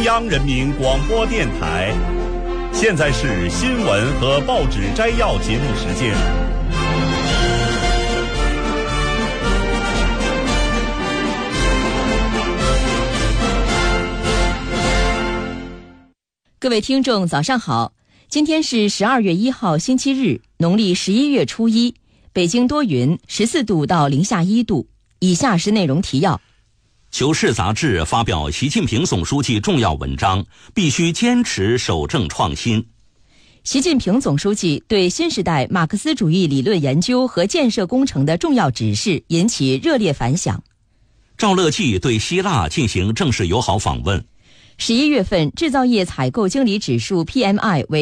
央人民广播电台。现在是新闻和报纸摘要节目时间。 各位听众早上好，今天是12月1号星期日，农历11月初1，北京多云，14度到零下1度。以下是内容提要。 求是杂志发表习近平总书记重要文章，必须坚持守正创新。 习近平总书记对新时代马克思主义理论研究和建设工程的重要指示引起热烈反响。 赵乐际对希腊进行正式友好访问。 11月份制造业采购经理指数 PMI 为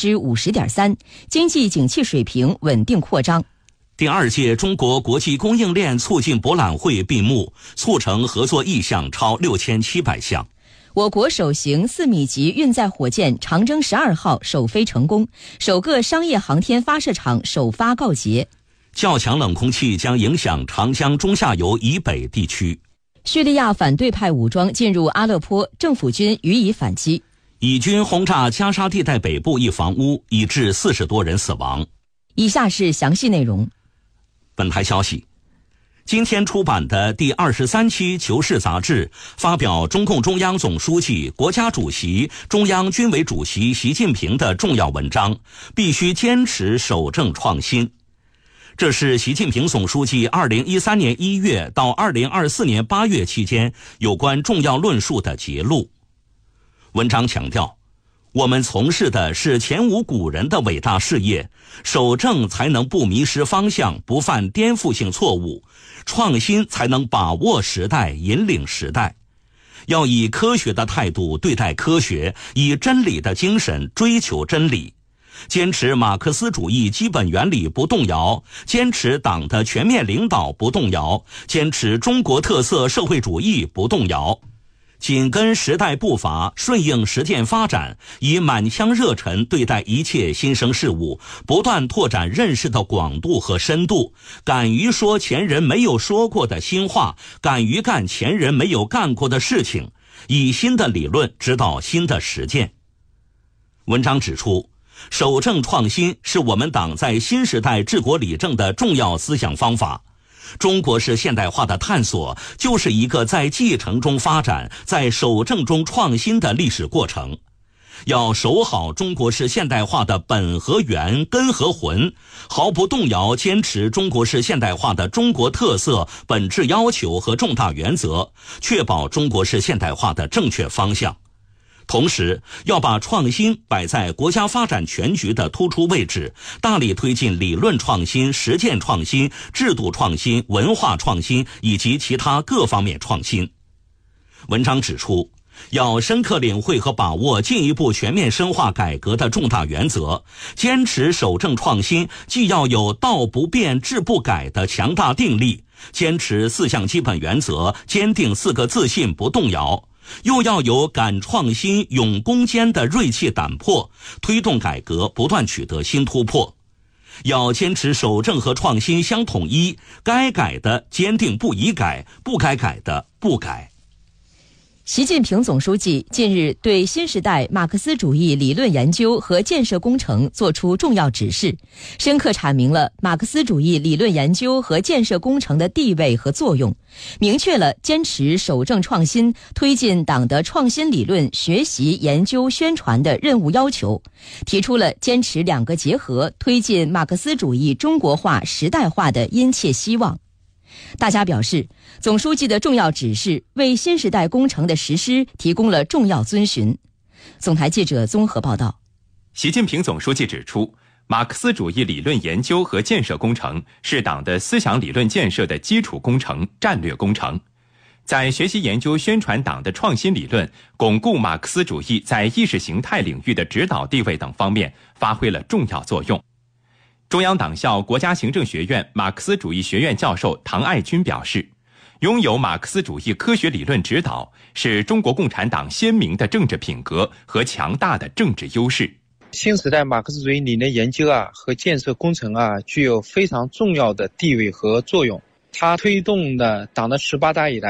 50.3%， 经济景气水平稳定扩张。 第2届中国国际供应链促进博览会闭幕，促成合作意向超6700项。 我国首型4米级运载火箭长征12号首飞成功，首个商业航天发射场首发告捷。 较强冷空气将影响长江中下游以北地区。 叙利亚反对派武装进入阿勒颇，政府军予以反击。 以军轰炸加沙地带北部一房屋，已致40多人死亡。 以下是详细内容。 本台消息，今天出版的第23期《求是》杂志发表中共中央总书记、国家主席、中央军委主席习近平的重要文章，必须坚持守正创新。这是习近平总书记2013年1月到2024年8月期间有关重要论述的节录。文章强调，我们从事的是前无古人的伟大事业，守正才能不迷失方向，不犯颠覆性错误，创新才能把握时代，引领时代。要以科学的态度对待科学，以真理的精神追求真理，坚持马克思主义基本原理不动摇，坚持党的全面领导不动摇，坚持中国特色社会主义不动摇。紧跟时代步伐，顺应实践发展，以满腔热忱对待一切新生事物，不断拓展认识的广度和深度，敢于说前人没有说过的新话，敢于干前人没有干过的事情，以新的理论指导新的实践。文章指出，守正创新是我们党在新时代治国理政的重要思想方法。中国式现代化的探索就是一个在继承中发展，在守正中创新的历史过程。要守好中国式现代化的本和源、根和魂，毫不动摇坚持中国式现代化的中国特色、本质要求和重大原则，确保中国式现代化的正确方向。同时，要把创新摆在国家发展全局的突出位置，大力推进理论创新、实践创新、制度创新、文化创新以及其他各方面创新。文章指出，要深刻领会和把握进一步全面深化改革的重大原则，坚持守正创新，既要有道不变、志不改的强大定力，坚持4项基本原则，坚定4个自信不动摇，又要有敢创新、勇攻坚的锐气胆魄，推动改革不断取得新突破。要坚持守正和创新相统一，该改的坚定不移改，不该改的不改。 习近平总书记近日对新时代马克思主义理论研究和建设工程作出重要指示，深刻阐明了马克思主义理论研究和建设工程的地位和作用，明确了坚持守正创新、推进党的创新理论学习、研究、宣传的任务要求，提出了坚持2个结合、推进马克思主义中国化、时代化的殷切希望。大家表示，总书记的重要指示为新时代工程的实施提供了重要遵循。总台记者综合报道。 习近平总书记指出，马克思主义理论研究和建设工程是党的思想理论建设的基础工程、战略工程，在学习研究宣传党的创新理论、巩固马克思主义在意识形态领域的指导地位等方面发挥了重要作用。中央党校国家行政学院马克思主义学院教授唐爱军表示，拥有马克思主义科学理论指导是中国共产党鲜明的政治品格和强大的政治优势。 新时代马克思主义理论研究和建设工程具有非常重要的地位和作用。它推动了党的18大以来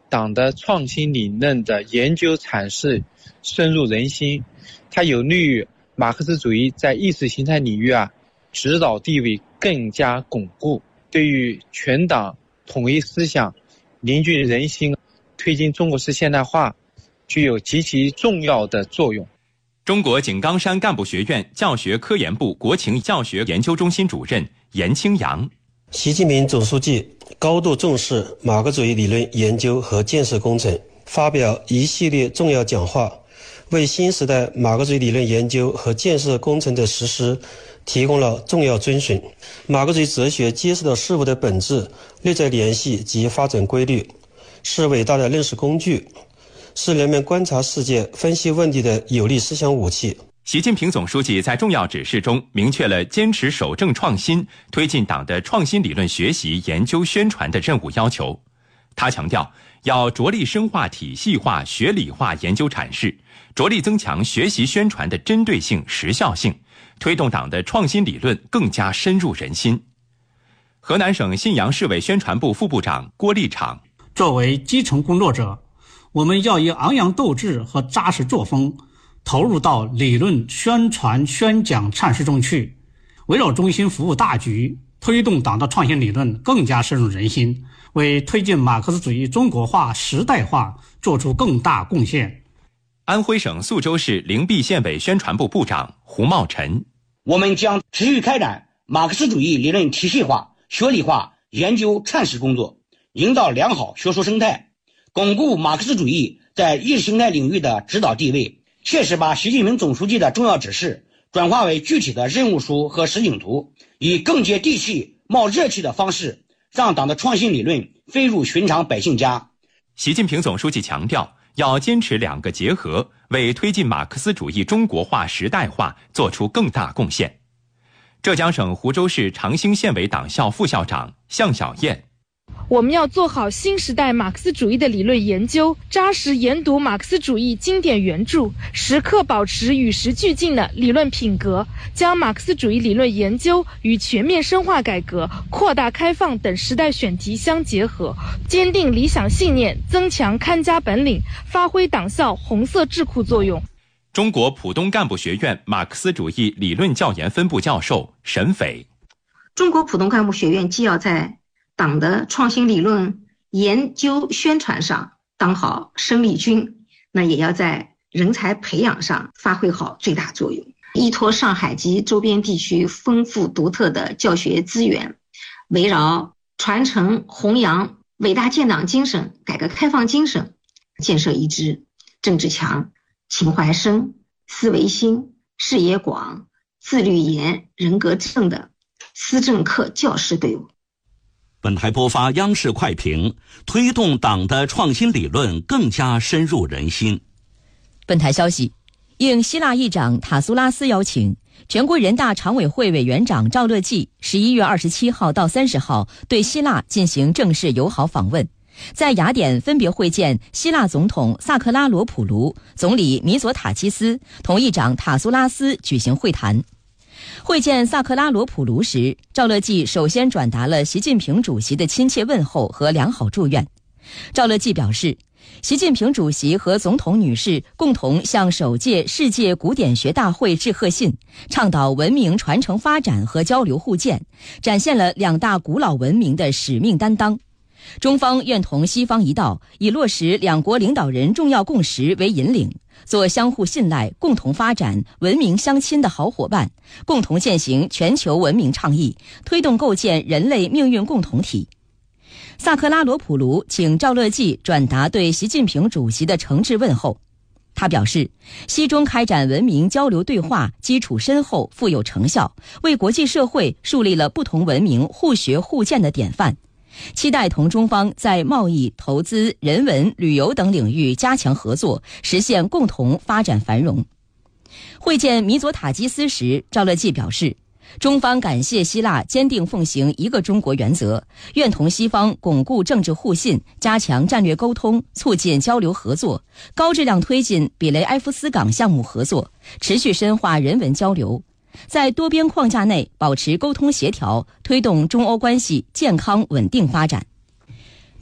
党的创新理论的研究阐释深入人心，它有利于马克思主义在意识形态领域指导地位更加巩固，对于全党统一思想、凝聚人心、推进中国式现代化具有极其重要的作用。 中国井冈山干部学院教学科研部国情教学研究中心主任严清扬： 习近平总书记高度重视马克思主义理论研究和建设工程，发表一系列重要讲话，为新时代马克思主义理论研究和建设工程的实施提供了重要遵循。马克思主义哲学揭示了事物的本质、内在联系及发展规律，是伟大的认识工具，是人们观察世界、分析问题的有力思想武器。 习近平总书记在重要指示中明确了坚持守正创新、推进党的创新理论学习、研究、宣传的任务要求。他强调，要着力深化体系化、学理化研究阐释，着力增强学习宣传的针对性、时效性，推动党的创新理论更加深入人心。河南省信阳市委宣传部副部长郭立场： 作为基层工作者，我们要以昂扬斗志和扎实作风投入到理论宣传宣讲阐释中去，围绕中心服务大局，推动党的创新理论更加深入人心，为推进马克思主义中国化时代化做出更大贡献。 安徽省宿州市灵璧县委宣传部部长胡茂臣： 我们将持续开展马克思主义理论体系化、学理化研究阐释工作，营造良好学术生态，巩固马克思主义在意识形态领域的指导地位，切实把习近平总书记的重要指示转化为具体的任务书和实景图，以更接地气、冒热气的方式，让党的创新理论飞入寻常百姓家。 习近平总书记强调，要坚持两个结合，为推进马克思主义中国化时代化做出更大贡献。浙江省湖州市长兴县委党校副校长向小燕： 我们要做好新时代马克思主义的理论研究，扎实研读马克思主义经典原著，时刻保持与时俱进的理论品格，将马克思主义理论研究与全面深化改革、扩大开放等时代选题相结合，坚定理想信念，增强看家本领，发挥党校红色智库作用。 中国浦东干部学院马克思主义理论教研分部教授沈斐： 中国浦东干部学院既要在党的创新理论研究宣传上当好生力军，那也要在人才培养上发挥好最大作用。依托上海及周边地区丰富独特的教学资源，围绕传承弘扬伟大建党精神、改革开放精神，建设一支政治强、情怀深、思维新、视野广、自律严、人格正的思政课教师队伍。 本台播发央视快评，推动党的创新理论更加深入人心。 本台消息，应希腊议长塔苏拉斯邀请，全国人大常委会委员长赵乐际11月27号到30号对希腊进行正式友好访问，在雅典分别会见希腊总统萨克拉罗普卢、总理米佐塔基斯，同议长塔苏拉斯举行会谈。会见萨克拉罗普卢时，赵乐际首先转达了习近平主席的亲切问候和良好祝愿。赵乐际表示，习近平主席和总统女士共同向首届世界古典学大会致贺信，倡导文明传承发展和交流互鉴，展现了两大古老文明的使命担当。中方愿同西方一道，以落实两国领导人重要共识为引领，做相互信赖、共同发展、文明相亲的好伙伴，共同践行全球文明倡议，推动构建人类命运共同体。萨克拉罗普卢请赵乐际转达对习近平主席的诚挚问候。他表示，西中开展文明交流对话基础深厚，富有成效，为国际社会树立了不同文明互学互鉴的典范。期待同中方在贸易、投资、人文、旅游等领域加强合作，实现共同发展繁荣。会见米佐塔基斯时，赵乐际表示，中方感谢希腊坚定奉行一个中国原则，愿同西方巩固政治互信，加强战略沟通，促进交流合作，高质量推进比雷埃夫斯港项目合作，持续深化人文交流，在多边框架内保持沟通协调，推动中欧关系健康稳定发展。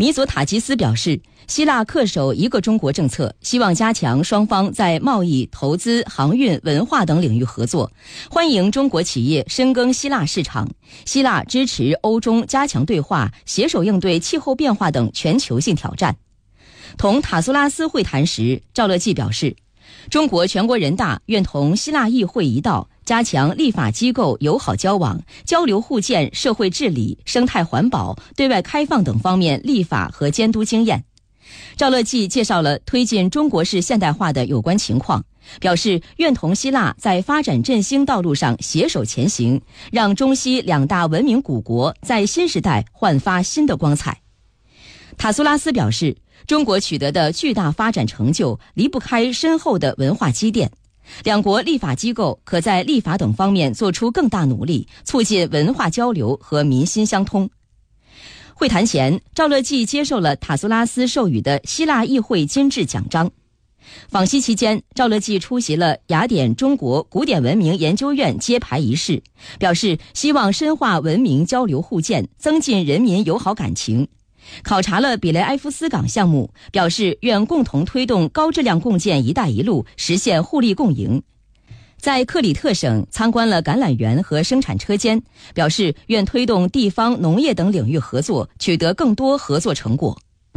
米佐塔吉斯表示，希腊恪守一个中国政策，希望加强双方在贸易、投资、航运、文化等领域合作，欢迎中国企业深耕希腊市场。希腊支持欧中加强对话，携手应对气候变化等全球性挑战。同塔苏拉斯会谈时，赵乐际表示，中国全国人大愿同希腊议会一道，加强立法机构友好交往、交流互鉴、社会治理、生态环保、对外开放等方面立法和监督经验。赵乐际介绍了推进中国式现代化的有关情况，表示愿同希腊在发展振兴道路上携手前行，让中西两大文明古国在新时代焕发新的光彩。塔苏拉斯表示，中国取得的巨大发展成就离不开深厚的文化积淀，两国立法机构可在立法等方面做出更大努力，促进文化交流和民心相通。会谈前，赵乐际接受了塔苏拉斯授予的希腊议会金质奖章。访希期间，赵乐际出席了雅典中国古典文明研究院揭牌仪式，表示希望深化文明交流互鉴，增进人民友好感情。考察了比雷埃夫斯港项目，表示愿共同推动高质量共建“一带一路”，实现互利共赢。在克里特省参观了橄榄园和生产车间，表示愿推动地方农业等领域合作，取得更多合作成果。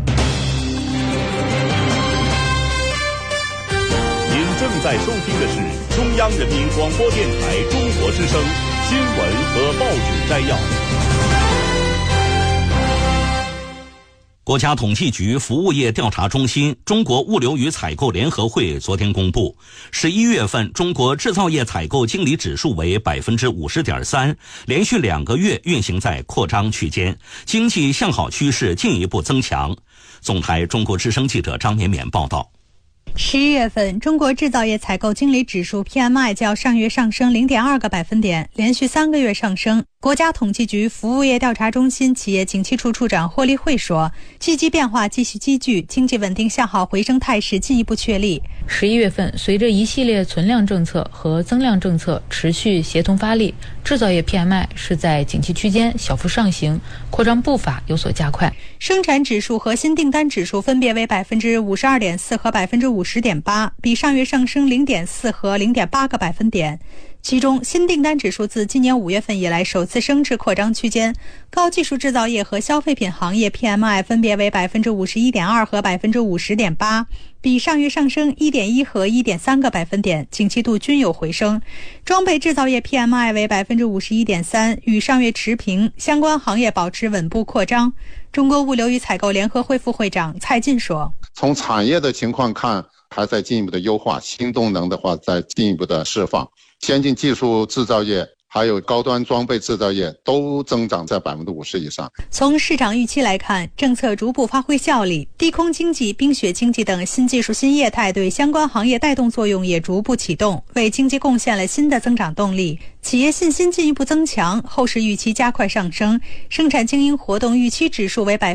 您正在收听的是中央人民广播电台中国之声新闻和报纸摘要。 国家统计局服务业调查中心、中国物流与采购联合会昨天公布，11月份中国制造业采购经理指数为 50.3%， 连续2个月运行在扩张区间，经济向好趋势进一步增强。总台中国之声记者张绵绵报道。 11月份，中国制造业采购经理指数 PMI 较上月上升 0.2个百分点，连续3个月上升。国家统计局服务业调查中心企业景气处处长霍立慧说，积极变化继续积聚，经济稳定向好回升态势进一步确立。 11月份，随着一系列存量政策和增量政策持续协同发力，制造业 PMI 是在景气区间小幅上行，扩张步伐有所加快。 生产指数和新订单指数分别为 52.4% 和 50.8%， 比上月上升 0.4 和 0.8个百分点。其中，新订单指数自今年5月份以来首次升至扩张区间，高技术制造业和消费品行业 PMI 分别为 51.2% 和 50.8%， 比上月上升 1.1 和 1.3个百分点，景气度均有回升。装备制造业 PMI 为 51.3%， 与上月持平，相关行业保持稳步扩张。中国物流与采购联合会副会长蔡进说， 从产业的情况看，还在进一步的优化，新动能的话在进一步的释放，先进技术制造业还有高端装备制造业都增长在 50% 以上。 从市场预期来看，政策逐步发挥效力，低空经济、冰雪经济等新技术新业态对相关行业带动作用也逐步启动，为经济贡献了新的增长动力，企业信心进一步增强，后市预期加快上升。生产经营活动预期指数为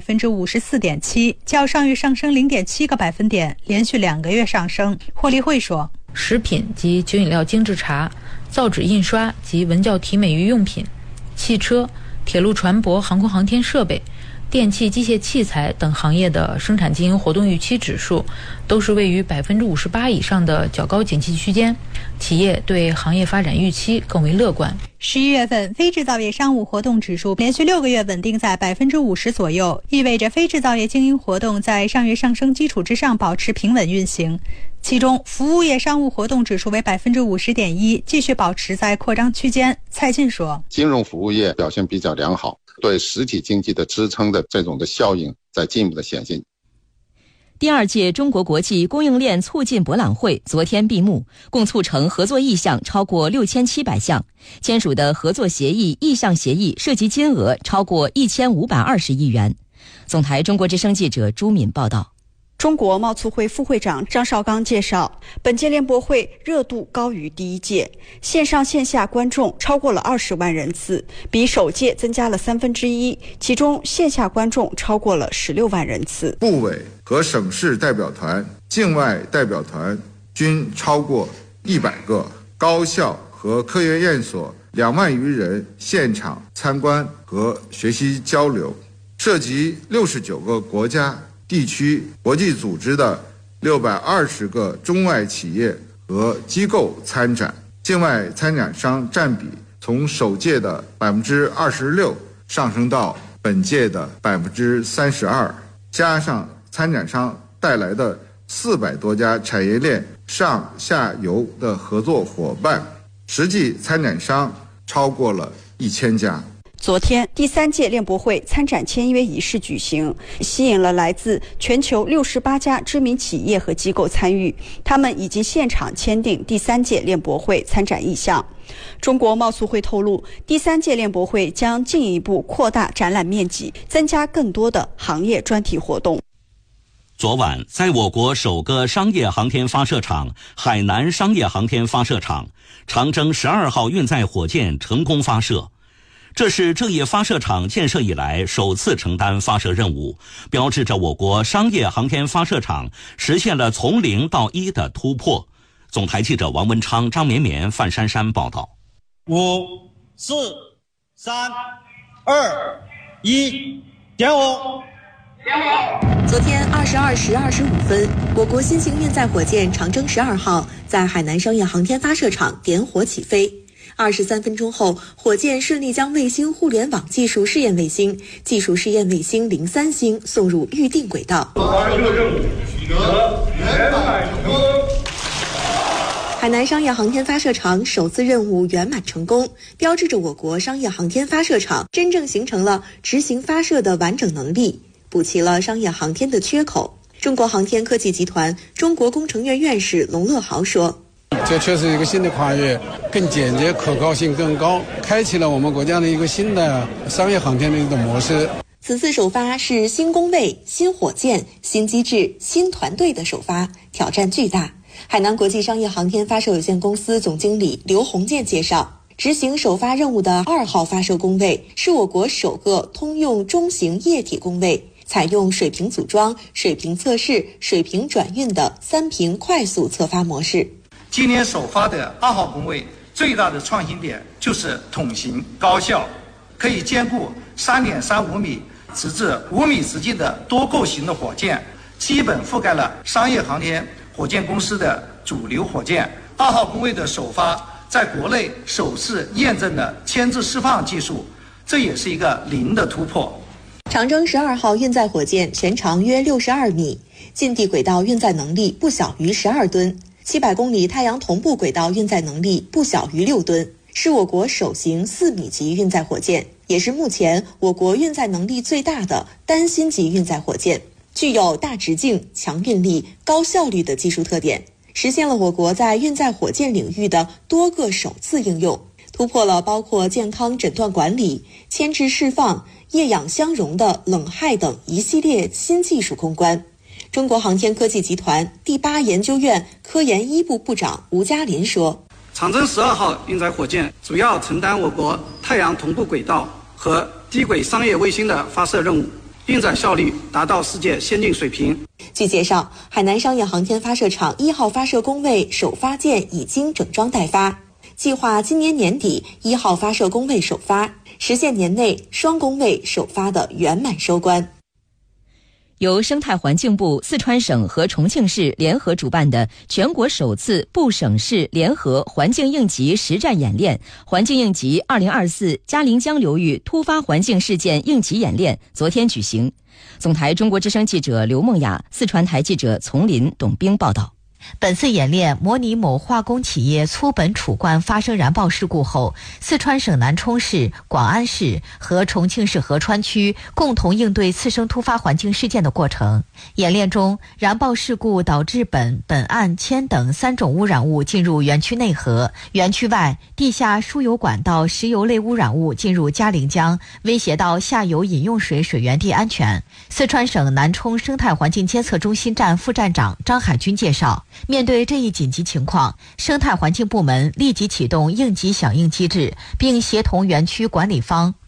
54.7%， 较上月上升 0.7个百分点，连续2个月上升。霍立慧说， 食品及酒饮料精制茶、造纸印刷及文教体美育用品、汽车、铁路船舶、航空航天设备、电气机械器材等行业的生产经营活动预期指数都是位于 58% 以上的较高景气区间，企业对行业发展预期更为乐观。 11月份，非制造业商务活动指数连续6个月稳定在 50% 左右，意味着非制造业经营活动在上月上升基础之上保持平稳运行。其中，服务业商务活动指数为 50.1%， 继续保持在扩张区间。蔡进说， 金融服务业表现比较良好，对实体经济的支撑的这种的效应在进一步的显现。 第2届中国国际供应链促进博览会昨天闭幕，共促成合作意向超过6700项，签署的合作协议、意向协议涉及金额超过1520亿元。总台中国之声记者朱敏报道。 中国贸促会副会长张绍刚介绍，本届联博会热度高于第1届，线上线下观众超过了20万人次，比首届增加了1/3，其中线下观众超过了16万人次。 部委和省市代表团、境外代表团均超过100个，高校和科研院所2万余人现场参观和学习交流。 涉及69个国家、地区、国际组织的620个中外企业和机构参展，境外参展商占比从首届的26%上升到本届的32%，加上参展商带来的400多家产业链上下游的合作伙伴，实际参展商超过了1000家。 昨天，第3届链博会参展签约仪式举行，吸引了来自全球68家知名企业和机构参与，他们已经现场签订第3届链博会参展意向。中国贸促会透露，第3届链博会将进一步扩大展览面积，增加更多的行业专题活动。 昨晚，在我国首个商业航天发射场海南商业航天发射场，长征12号运载火箭成功发射。这是这一发射场建设以来首次承担发射任务，标志着我国商业航天发射场实现了从0到1的突破。总台记者王文昌、张绵绵、范珊珊报道。 5、4、3、2、1，点火！ 昨天22时25分，我国新型运载火箭长征12号在海南商业航天发射场点火起飞。23分钟后，火箭顺利将卫星互联网技术试验卫星、技术试验卫星03星送入预定轨道。 发射任务取得圆满成功。 海南商业航天发射场首次任务圆满成功，标志着我国商业航天发射场真正形成了执行发射的完整能力，补齐了商业航天的缺口。中国航天科技集团中国工程院院士龙乐豪说：“ 这确实一个新的跨越，更简洁，可靠性更高，开启了我们国家的一个新的商业航天的一种模式。” 此次首发是新工位、新火箭、新机制、新团队的首发，挑战巨大。海南国际商业航天发射有限公司总经理刘洪建介绍，执行首发任务的2号发射工位是我国首个通用中型液体工位，采用水平组装、水平测试、水平转运的3平快速测发模式。 今年首发的2号工位最大的创新点就是桶形高效，可以兼顾3.35米直至5米直径的多构型的火箭，基本覆盖了商业航天火箭公司的主流火箭。2号工位的首发，在国内首次验证了牵制释放技术，这也是一个零的突破。 长征12号运载火箭全长约62米，近地轨道运载能力不小于12吨，700公里太阳同步轨道运载能力不小于6吨，是我国首型4米级运载火箭，也是目前我国运载能力最大的单芯级运载火箭，具有大直径、强运力、高效率的技术特点，实现了我国在运载火箭领域的多个首次应用，突破了包括健康诊断管理、牵制释放、液氧相融的冷氦等一系列新技术攻关。中国航天科技集团第8研究院科研1部部长吴嘉林说：“ 长征12号运载火箭主要承担我国太阳同步轨道和低轨商业卫星的发射任务，运载效率达到世界先进水平。” 据介绍，海南商业航天发射场1号发射工位首发件已经整装待发，计划今年年底1号发射工位首发，实现年内双工位首发的圆满收官。 由生态环境部、四川省和重庆市联合主办的全国首次部省市联合环境应急实战演练——环境应急2024嘉陵江流域突发环境事件应急演练昨天举行。总台中国之声记者刘梦雅、四川台记者丛林、董兵报道。 本次演练模拟某化工企业粗苯储罐发生燃爆事故后，四川省南充市、广安市和重庆市合川区共同应对次生突发环境事件的过程。演练中，燃爆事故导致苯、苯胺、铅等3种污染物进入园区内河，园区外地下输油管道石油类污染物进入嘉陵江，威胁到下游饮用水水源地安全。四川省南充生态环境监测中心站副站长张海军介绍，面对这一紧急情况，生态环境部门立即启动应急响应机制，并协同园区管理方、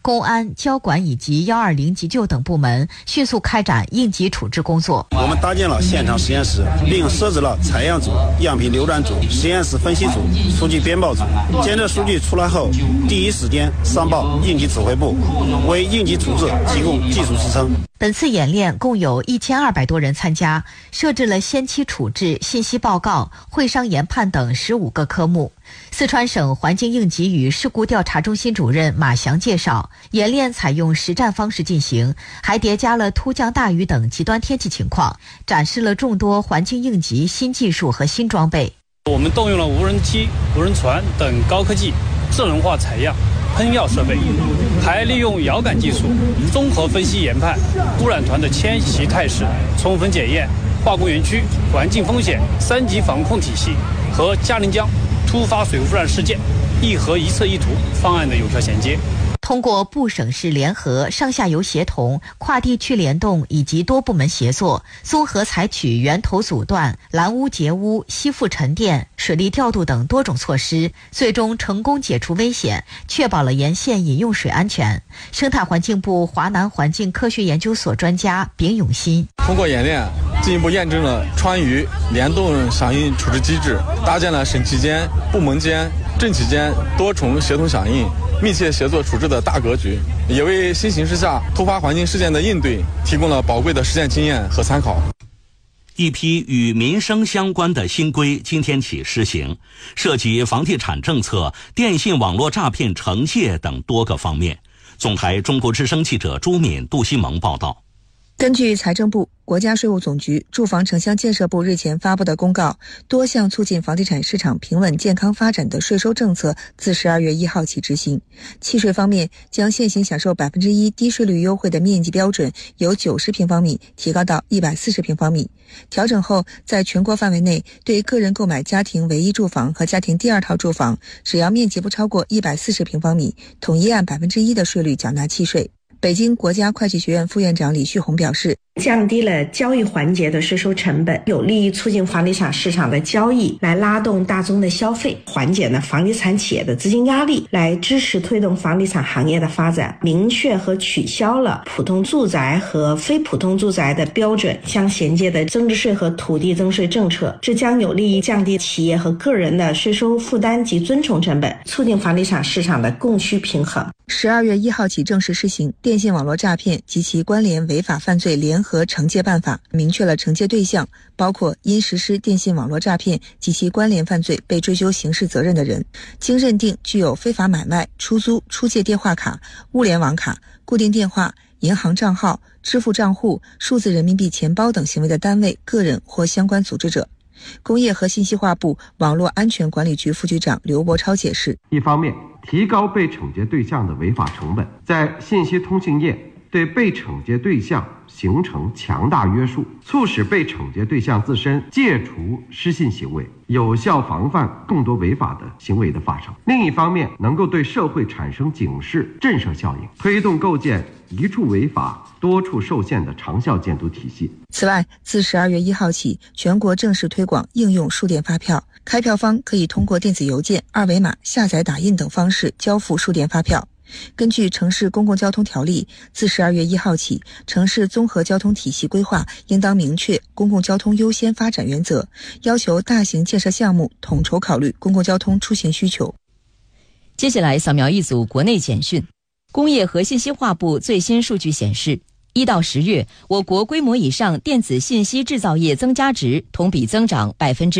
公安、交管以及120急救等部门迅速开展应急处置工作。 我们搭建了现场实验室，并设置了采样组、样品流转组、实验室分析组、数据编报组。监测数据出来后，第一时间上报应急指挥部，为应急处置提供技术支撑。 本次演练共有1200多人参加，设置了先期处置、信息报告、会商研判等15个科目。四川省环境应急与事故调查中心主任马翔介绍，演练采用实战方式进行，还叠加了突降大雨等极端天气情况，展示了众多环境应急新技术和新装备。 我们动用了无人机、无人船等高科技智能化采样、喷药设备，还利用遥感技术综合分析研判污染团的迁徙态势，充分检验化工园区环境风险3级防控体系和嘉陵江突发水污染事件一核一测一图方案的有效衔接。 通过部省市联合、上下游协同、跨地区联动以及多部门协作，综合采取源头阻断、拦污截污、吸附沉淀、水利调度等多种措施，最终成功解除危险，确保了沿线饮用水安全。生态环境部华南环境科学研究所专家丙永新通过演练，进一步验证了川渝联动响应处置机制，搭建了省级间、部门间、政企间多重协同响应、密切协作处置的大格局，也为新形势下突发环境事件的应对提供了宝贵的实践经验和参考。 一批与民生相关的新规今天起施行，涉及房地产政策、电信网络诈骗惩戒等多个方面。总台中国之声记者朱敏、杜西蒙报道。 根据财政部、国家税务总局、住房城乡建设部日前发布的公告，多项促进房地产市场平稳健康发展的税收政策自12月1号起执行。契税方面，将现行享受1%低税率优惠的面积标准由90平方米提高到140平方米。调整后，在全国范围内，对个人购买家庭唯一住房和家庭第二套住房，只要面积不超过140平方米，统一按1%的税率缴纳契税。北京国家会计学院副院长李旭红表示， 降低了交易环节的税收成本，有利于促进房地产市场的交易，来拉动大宗的消费，缓解呢房地产企业的资金压力，来支持推动房地产行业的发展。明确和取消了普通住宅和非普通住宅的标准相衔接的增值税和土地增税政策，这将有利于降低企业和个人的税收负担及遵从成本，促进房地产市场的供需平衡。 12月1号起正式施行《电信网络诈骗及其关联违法犯罪联合惩戒办法》，明确了惩戒对象，包括因实施电信网络诈骗及其关联犯罪被追究刑事责任的人，经认定具有非法买卖、出租、出借电话卡、物联网卡、固定电话、银行账号、支付账户、数字人民币钱包等行为的单位、个人或相关组织者。工业和信息化部网络安全管理局副局长刘伯超解释， 一方面提高被惩戒对象的违法成本，在信息通信业对被惩戒对象形成强大约束，促使被惩戒对象自身戒除失信行为，有效防范更多违法的行为的发生。另一方面，能够对社会产生警示震慑效应，推动构建一处违法多处受限的长效监督体系。 此外，自12月1号起，全国正式推广应用数电发票，开票方可以通过电子邮件、二维码、下载打印等方式交付数电发票。根据城市公共交通条例，自12月1号起，城市综合交通体系规划应当明确公共交通优先发展原则，要求大型建设项目统筹考虑公共交通出行需求。 接下来扫描一组国内简讯。工业和信息化部最新数据显示，1到10月，我国规模以上电子信息制造业增加值同比增长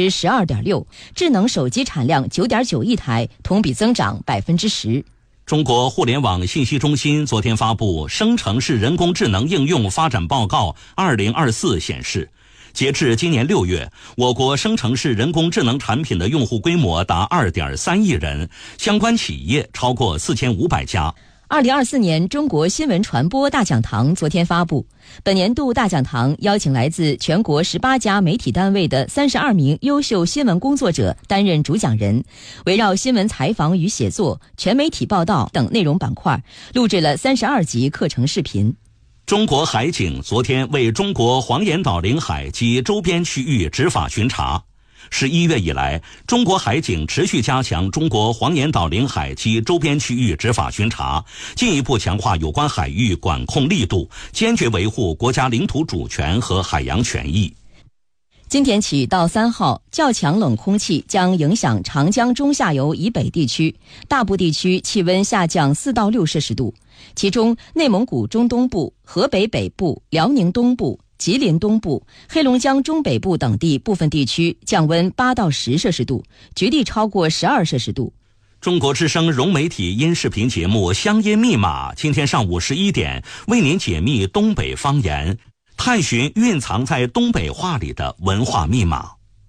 12.6%， 智能手机产量 9.9 亿台，同比增长 10%。 中国互联网信息中心昨天发布《生成式人工智能应用发展报告2024》显示，截至今年6月，我国生成式人工智能产品的用户规模达 2.3 亿人，相关企业超过4500家。 2024年中国新闻传播大讲堂昨天发布，本年度大讲堂邀请来自全国18家媒体单位的32名优秀新闻工作者担任主讲人，围绕新闻采访与写作、全媒体报道等内容板块，录制了32集课程视频。 中国海警昨天为中国黄岩岛领海及周边区域执法巡查。 11月以来，中国海警持续加强中国黄岩岛领海及周边区域执法巡查，进一步强化有关海域管控力度，坚决维护国家领土主权和海洋权益。 今天起到3号，较强冷空气将影响长江中下游以北地区，大部地区气温下降4到6摄氏度，其中内蒙古中东部、河北北部、辽宁东部、吉林东部、黑龙江中北部等地部分地区降温8到10摄氏度，局地超过12摄氏度。 中国之声融媒体音视频节目《乡音密码》今天上午11点为您解密东北方言，探寻蕴藏在东北话里的文化密码。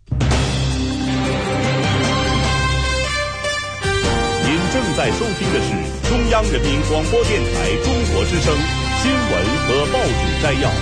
您正在收听的是中央人民广播电台中国之声新闻和报纸摘要。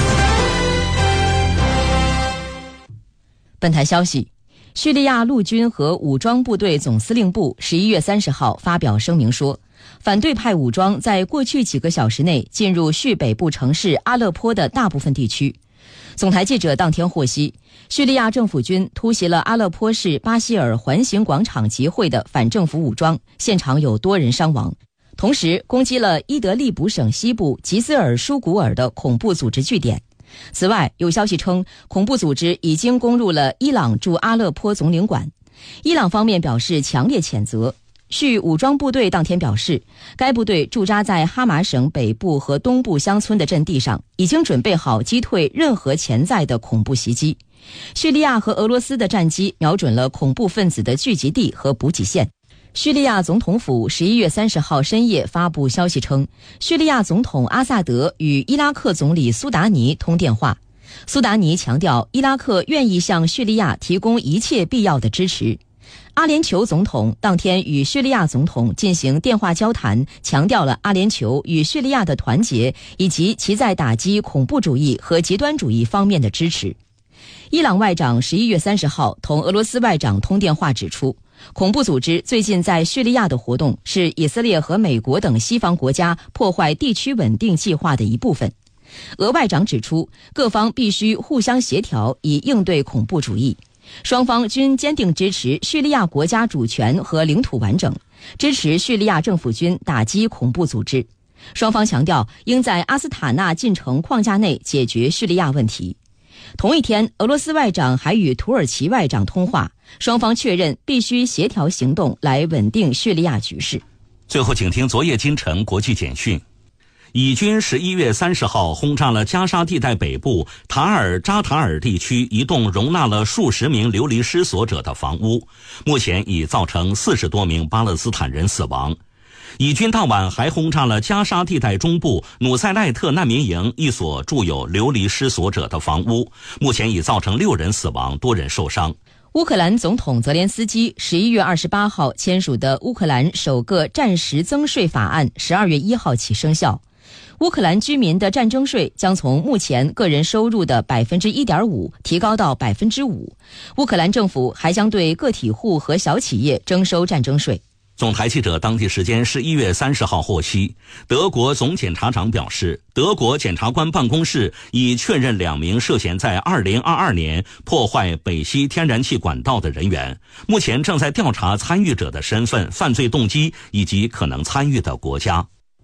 本台消息，叙利亚陆军和武装部队总司令部11月30号发表声明说，反对派武装在过去几个小时内进入叙北部城市阿勒颇的大部分地区。总台记者当天获悉，叙利亚政府军突袭了阿勒颇市巴希尔环形广场集会的反政府武装，现场有多人伤亡。同时攻击了伊德利卜省西部吉斯尔舒古尔的恐怖组织据点。此外，有消息称，恐怖组织已经攻入了伊朗驻阿勒颇总领馆。伊朗方面表示强烈谴责。叙武装部队当天表示，该部队驻扎在哈马省北部和东部乡村的阵地上，已经准备好击退任何潜在的恐怖袭击。叙利亚和俄罗斯的战机瞄准了恐怖分子的聚集地和补给线。叙利亚总统府11月30号深夜发布消息称，叙利亚总统阿萨德与伊拉克总理苏达尼通电话。苏达尼强调，伊拉克愿意向叙利亚提供一切必要的支持。阿联酋总统当天与叙利亚总统进行电话交谈，强调了阿联酋与叙利亚的团结，以及其在打击恐怖主义和极端主义方面的支持。伊朗外长11月30号同俄罗斯外长通电话指出，恐怖组织最近在叙利亚的活动是以色列和美国等西方国家破坏地区稳定计划的一部分。俄外长指出，各方必须互相协调以应对恐怖主义。双方均坚定支持叙利亚国家主权和领土完整，支持叙利亚政府军打击恐怖组织。双方强调，应在阿斯塔纳进程框架内解决叙利亚问题。同一天，俄罗斯外长还与土耳其外长通话，双方确认必须协调行动来稳定叙利亚局势。 最后，请听昨夜今晨国际简讯。以军11月30号轰炸了加沙地带北部塔尔扎塔尔地区一栋容纳了数十名流离失所者的房屋，目前已造成40多名巴勒斯坦人死亡。以军当晚还轰炸了加沙地带中部努塞赖特难民营一所住有流离失所者的房屋，目前已造成6人死亡，多人受伤。 乌克兰总统泽连斯基11月28号签署的乌克兰首个战时增税法案12月1号起生效。乌克兰居民的战争税将从目前个人收入的 1.5% 提高到 5%。乌克兰政府还将对个体户和小企业征收战争税。 总台记者当地时间11月30号获悉，德国总检察长表示，德国检察官办公室已确认2名涉嫌在2022年破坏北溪天然气管道的人员，目前正在调查参与者的身份、犯罪动机以及可能参与的国家。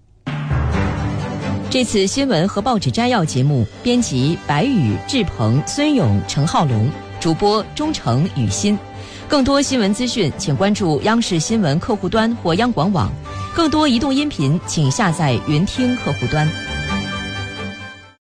这次新闻和报纸摘要节目，编辑白宇、志鹏、孙勇、陈浩龙，主播钟诚、雨欣。更多新闻资讯，请关注央视新闻客户端或央广网。更多移动音频，请下载云听客户端。